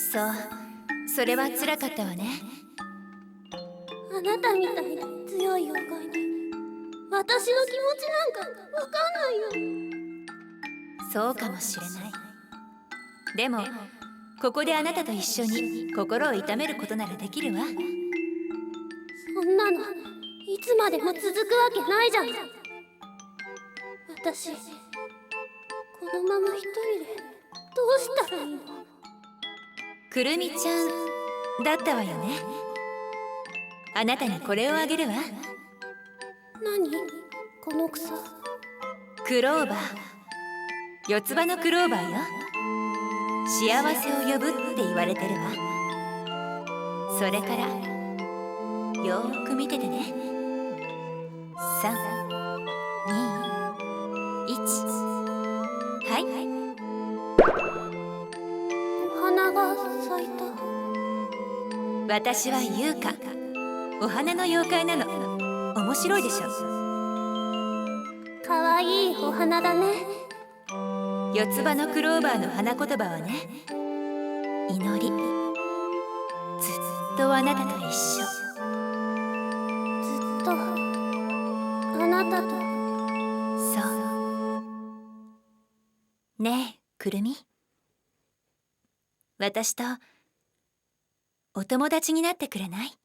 そう、それは辛かったわね。 あなたみたいに強い妖怪に私の気持ちなんかわかんないよ。 そうかもしれない。でもここであなたと一緒に心を痛めることならできるわ。 そんなのいつまでも続くわけないじゃん。私このまま一人でどうしたらいいの？ くるみちゃんだったわよね。あなたにこれをあげるわ。 何この草？ クローバー、四つ葉のクローバーよ。幸せを呼ぶって言われてるわ。それからよーく見ててね。3、2、1。はい。 お花が咲いた。 私はユウカ、お花の妖怪なの。面白いでしょ。 かわいいお花だね。 四つ葉のクローバーの花言葉はね、祈り。ずっとあなたと一緒。 ずっとあなたと。 そう。ねえ、くるみ。私とお友達になってくれない？